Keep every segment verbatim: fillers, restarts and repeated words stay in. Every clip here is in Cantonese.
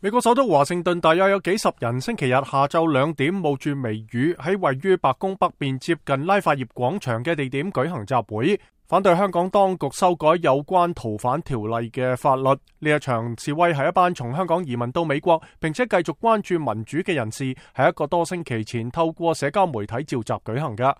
美國首都華盛頓大約有幾十人星期日下晝兩點冒住微雨喺位於白宮北邊接近拉法葉廣場嘅地點舉行集會，反對香港當局修改有關逃犯條例嘅法律。呢一場示威係一班從香港移民到美國並且繼續關注民主嘅人士，係一個多星期前透過社交媒體召集舉行嘅。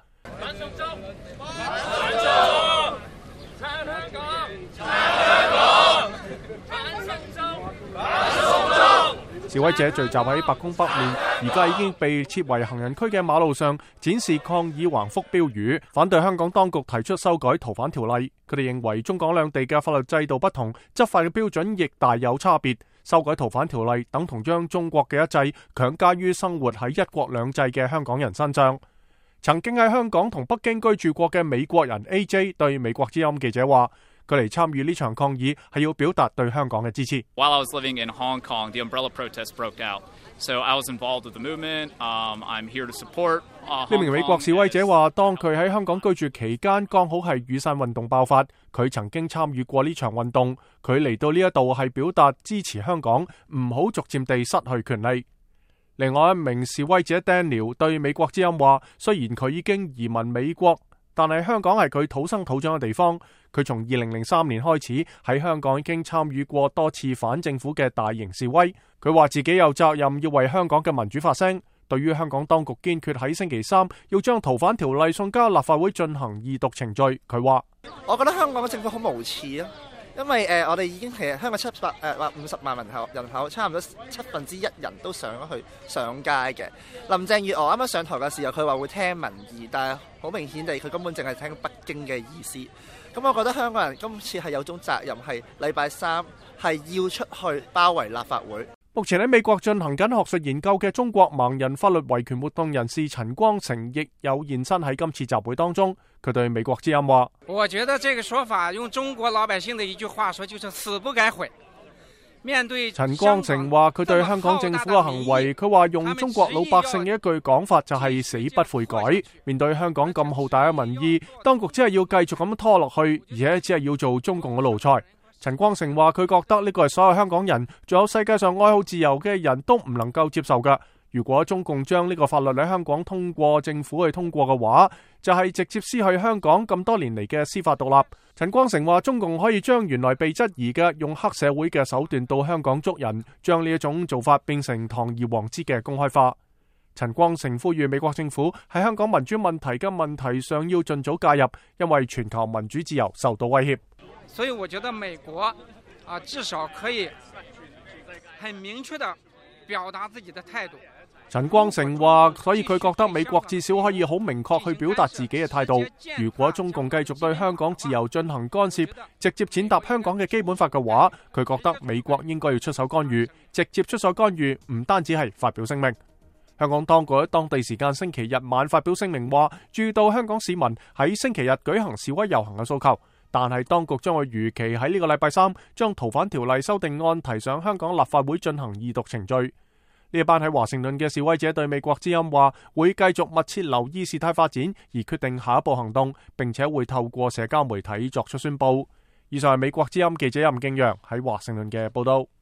示威者聚集喺白宮北面，而家已經被設為行人區嘅馬路上，展示抗議橫幅標語，反對香港當局提出修改逃犯條例。佢哋認為中港兩地嘅法律制度不同，執法嘅標準亦大有差別。修改逃犯條例等同將中國嘅一制強加於生活喺一國兩制嘅香港人身上。曾經喺香港同北京居住過嘅美國人 A J 對美國之音記者話，佢嚟參與呢場抗議係要表達對香港嘅支持。 While I was living in Hong Kong, the umbrella protest broke out. So I was involved with the movement. Um, I'm here to support. 呢名美國示威者話，當佢喺香港居住期間，剛好係雨傘運動爆發，佢曾經參與過呢場運動。佢嚟到呢一度係表達支持香港，唔好逐漸地失去權利。另外一名示威者 Daniel 對美國之音話，雖然佢已經移民美國，但係香港係佢土生土長嘅地方。佢從二零零三年開始喺香港已經參與過多次反政府嘅大型示威。佢話自己有責任要為香港嘅民主發聲。對於香港當局堅決喺星期三要將逃犯條例送交立法會進行二讀程序，佢話： 我覺得香港嘅政府好無恥啊！因為誒、呃，我哋已經其實香港七百誒或五十萬人口人口，差唔多七分之一人都上咗去上街嘅。林鄭月娥啱啱上台嘅時候，佢話會聽民意，但係好明顯地，佢根本淨係聽北京嘅意思。咁我覺得香港人今次係有種責任，係禮拜三係要出去包圍立法會。 目前喺美國進行緊學術研究嘅中國盲人法律維權活動人士陳光誠亦有現身喺今次集會當中。佢對美國之音話： 我覺得這個說法用中國老百姓的一句話說，就是死不改悔。面對陳光誠話佢對香港政府嘅行為，佢話用中國老百姓嘅一句講法就係死不悔改。面對香港咁浩大嘅民意，當局只係要繼續咁拖落去，而且只係要做中共嘅奴才。陳光誠話佢覺得呢個係所有香港人，仲有世界上愛好自由嘅人都唔能夠接受㗎。如果中共將呢個法律喺香港通過政府去通過嘅話，就係直接失去香港咁多年嚟嘅司法獨立。陳光誠話中共可以將原來被質疑嘅用黑社會嘅手段到香港捉人，將呢一種做法變成堂而皇之嘅公開化。陳光誠呼籲美國政府喺香港民主問題嘅問題上要盡早介入，因為全球民主自由受到威脅。 所以我覺得美國啊，至少可以很明確地表達自己的態度。 陳光誠話，所以佢覺得美國至少可以好明確去表達自己嘅態度。如果中共繼續對香港自由進行干涉，直接踐踏香港嘅基本法嘅話，佢覺得美國應該要出手干預，直接出手干預，唔單止係發表聲明。香港當局喺當地時間星期日晚發表聲明話，注意到香港市民喺星期日舉行示威遊行嘅訴求，但係當局將會如期喺呢個禮拜三將逃犯條例修訂案提上香港立法會進行二讀程序。呢一班喺華盛頓嘅示威者對美國之音話，會繼續密切留意事態發展，而決定下一步行動，並且會透過社交媒體作出宣佈。以上係美國之音記者任敬陽喺華盛頓嘅報道。